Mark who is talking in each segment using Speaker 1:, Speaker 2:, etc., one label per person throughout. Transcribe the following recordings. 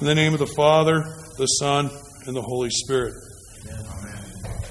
Speaker 1: In the name of the Father, the Son, and the Holy Spirit.
Speaker 2: Amen.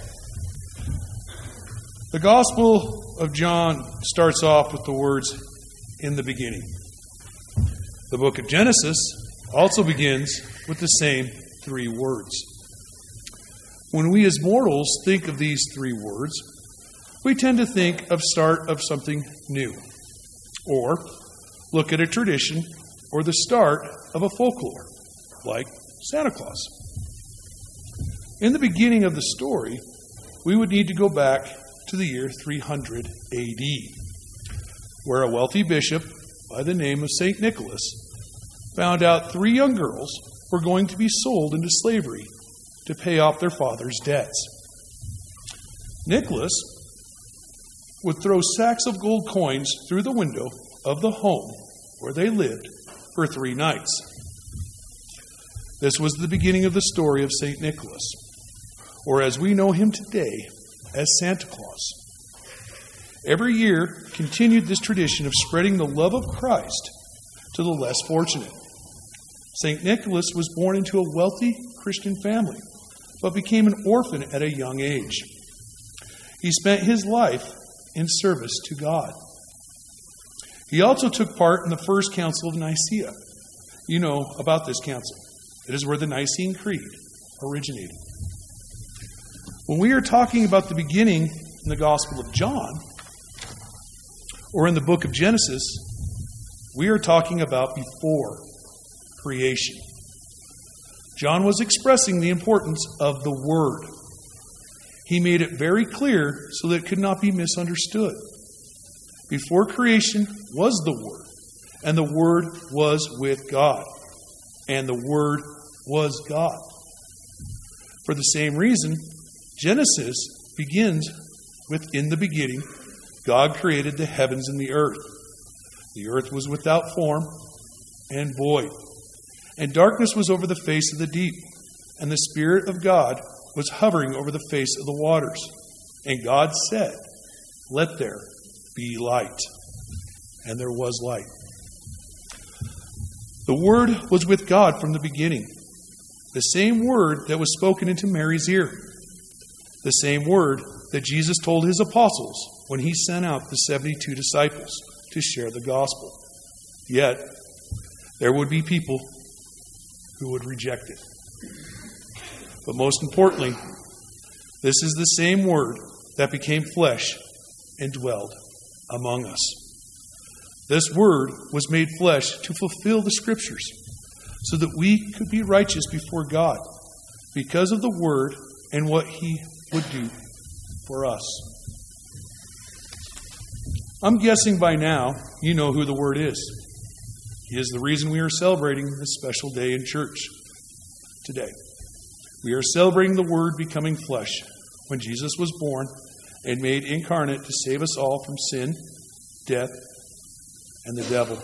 Speaker 1: The Gospel of John starts off with the words, "In the beginning." The book of Genesis also begins with the same three words. When we as mortals think of these three words, we tend to think of start of something new, or look at a tradition or the start of a folklore, like Santa Claus. In the beginning of the story, we would need to go back to the year 300 AD, where a wealthy bishop by the name of St. Nicholas found out 3 young girls were going to be sold into slavery to pay off their father's debts. Nicholas would throw sacks of gold coins through the window of the home where they lived for 3 nights. This was the beginning of the story of St. Nicholas, or as we know him today, as Santa Claus. Every year continued this tradition of spreading the love of Christ to the less fortunate. St. Nicholas was born into a wealthy Christian family, but became an orphan at a young age. He spent his life in service to God. He also took part in the First Council of Nicaea. You know about this council. It is where the Nicene Creed originated. When we are talking about the beginning in the Gospel of John, or in the book of Genesis, we are talking about before creation. John was expressing the importance of the Word. He made it very clear so that it could not be misunderstood. Before creation was the Word, and the Word was with God, and the Word was God. For the same reason, Genesis begins with, "In the beginning, God created the heavens and the earth. The earth was without form and void, and darkness was over the face of the deep, and the Spirit of God was hovering over the face of the waters. And God said, 'Let there be light.' And there was light." The Word was with God from the beginning. The same word that was spoken into Mary's ear. The same word that Jesus told his apostles when he sent out the 72 disciples to share the gospel. Yet, there would be people who would reject it. But most importantly, this is the same word that became flesh and dwelled among us. This word was made flesh to fulfill the Scriptures, so that we could be righteous before God because of the word and what he would do for us. I'm guessing by now you know who the Word is. He is the reason we are celebrating this special day in church today. We are celebrating the Word becoming flesh when Jesus was born and made incarnate to save us all from sin, death, and the devil.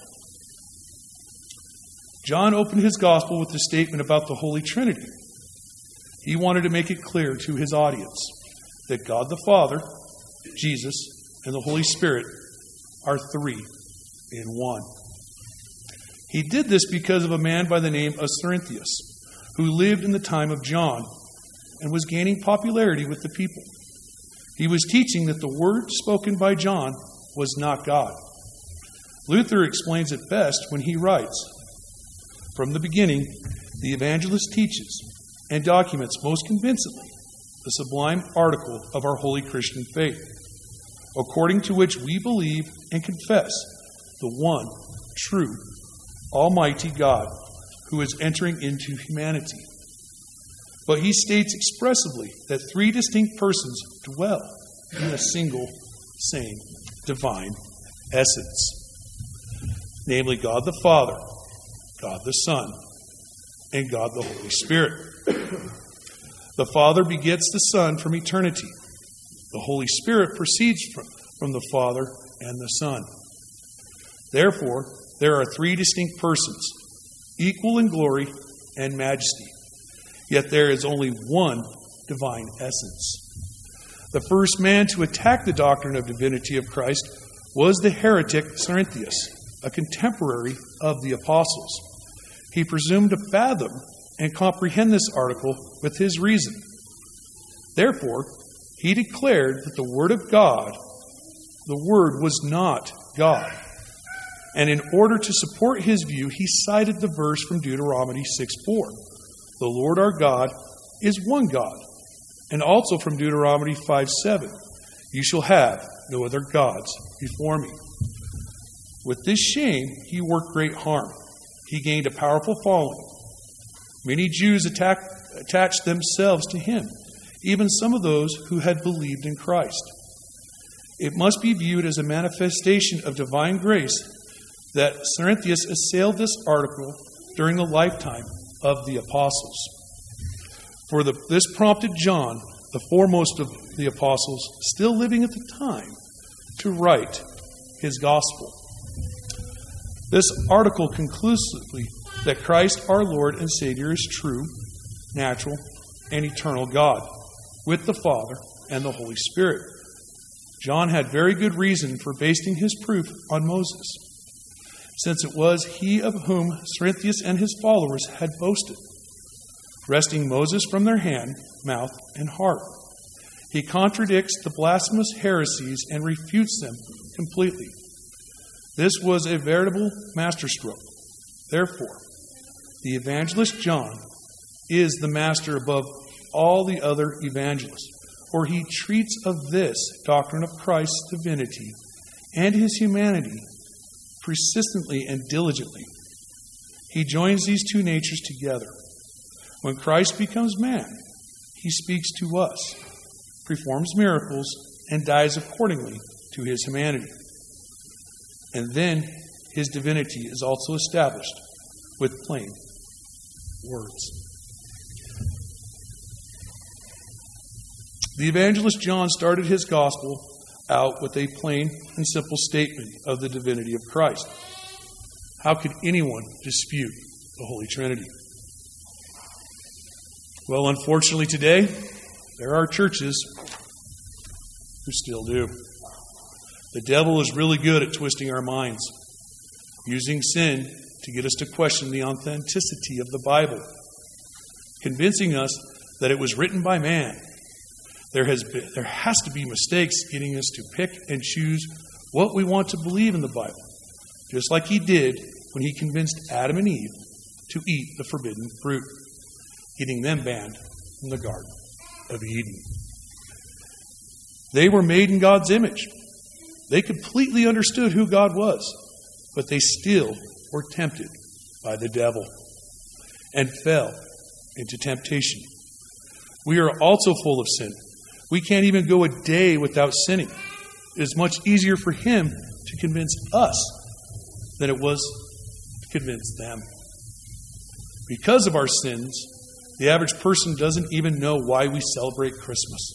Speaker 1: John opened his gospel with the statement about the Holy Trinity. He wanted to make it clear to his audience that God the Father, Jesus, and the Holy Spirit are 3 in 1. He did this because of a man by the name of Cerinthus, who lived in the time of John and was gaining popularity with the people. He was teaching that the word spoken by John was not God. Luther explains it best when he writes, "From the beginning, the evangelist teaches and documents most convincingly the sublime article of our holy Christian faith, according to which we believe and confess the one true, almighty God who is entering into humanity." But he states expressively that 3 distinct persons dwell in a single, same divine essence, namely God the Father, God the Son, and God the Holy Spirit. The Father begets the Son from eternity. The Holy Spirit proceeds from the Father and the Son. Therefore, there are 3 distinct persons, equal in glory and majesty. Yet there is only one divine essence. The first man to attack the doctrine of divinity of Christ was the heretic Cerinthus, a contemporary of the apostles. he presumed to fathom and comprehend this article with his reason. Therefore, he declared that the Word of God, the Word was not God. And in order to support his view, he cited the verse from Deuteronomy 6:4. The Lord our God is one God. And also from Deuteronomy 5:7. You shall have no other gods before me. With this shame, he worked great harm. He gained a powerful following. Many Jews attached themselves to him, even some of those who had believed in Christ. It must be viewed as a manifestation of divine grace that Cerinthus assailed this article during the lifetime of the apostles. This prompted John, the foremost of the apostles, still living at the time, to write his gospel. This article conclusively that Christ our Lord and Savior is true, natural, and eternal God, with the Father and the Holy Spirit. John had very good reason for basing his proof on Moses, since it was he of whom Cerinthus and his followers had boasted, wresting Moses from their hand, mouth, and heart. He contradicts the blasphemous heresies and refutes them completely. This was a veritable masterstroke. Therefore, the evangelist John is the master above all the other evangelists, for he treats of this doctrine of Christ's divinity and his humanity persistently and diligently. He joins these two natures together. When Christ becomes man, he speaks to us, performs miracles, and dies accordingly to his humanity. And then his divinity is also established with plain words. The evangelist John started his gospel out with a plain and simple statement of the divinity of Christ. How could anyone dispute the Holy Trinity? Well, unfortunately today, there are churches who still do. The devil is really good at twisting our minds, using sin to get us to question the authenticity of the Bible, convincing us that it was written by man. There has to be mistakes getting us to pick and choose what we want to believe in the Bible, just like he did when he convinced Adam and Eve to eat the forbidden fruit, getting them banned from the Garden of Eden. They were made in God's image. They completely understood who God was, but they still were tempted by the devil and fell into temptation. We are also full of sin. We can't even go a day without sinning. It is much easier for him to convince us than it was to convince them. Because of our sins, the average person doesn't even know why we celebrate Christmas.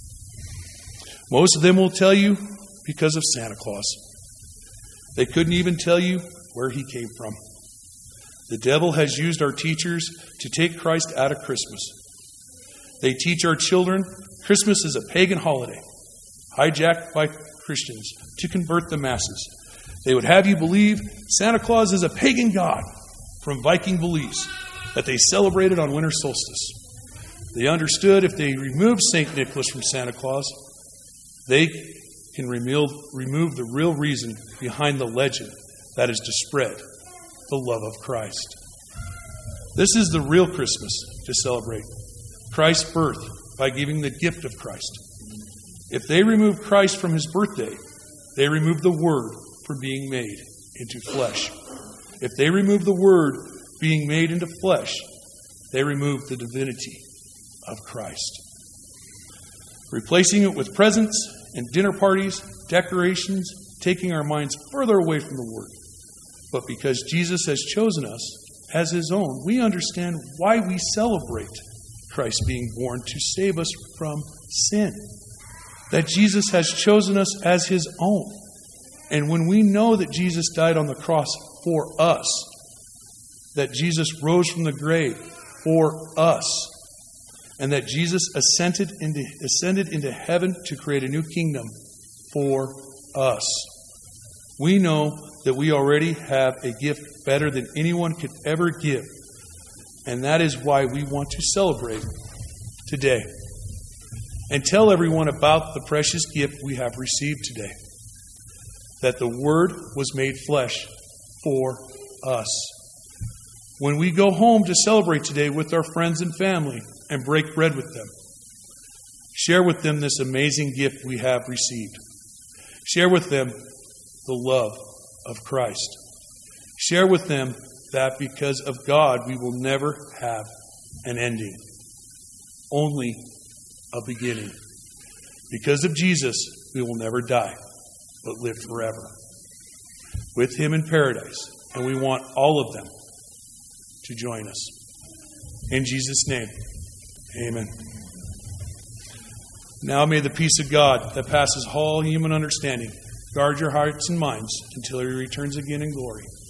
Speaker 1: Most of them will tell you because of Santa Claus. They couldn't even tell you where he came from. The devil has used our teachers to take Christ out of Christmas. They teach our children Christmas is a pagan holiday, hijacked by Christians to convert the masses. They would have you believe Santa Claus is a pagan god from Viking beliefs that they celebrated on winter solstice. They understood if they removed St. Nicholas from Santa Claus, they can remove the real reason behind the legend that is to spread the love of Christ. This is the real Christmas to celebrate, Christ's birth by giving the gift of Christ. If they remove Christ from his birthday, they remove the Word from being made into flesh. If they remove the Word being made into flesh, they remove the divinity of Christ. Replacing it with presents and dinner parties, decorations, taking our minds further away from the Word. But because Jesus has chosen us as his own, we understand why we celebrate Christ being born to save us from sin. That Jesus has chosen us as his own. And when we know that Jesus died on the cross for us, that Jesus rose from the grave for us, and that Jesus ascended into heaven to create a new kingdom for us, we know that we already have a gift better than anyone could ever give And that is why we want to celebrate today and tell everyone about the precious gift we have received today, that the Word was made flesh for us. When we go home to celebrate today with our friends and family and break bread with them, share with them this amazing gift we have received. Share with them the love of Christ. Share with them that because of God we will never have an ending, only a beginning. Because of Jesus we will never die, but live forever with Him in paradise. And we want all of them to join us. In Jesus' name, amen. Now may the peace of God that passes all human understanding guard your hearts and minds until He returns again in glory.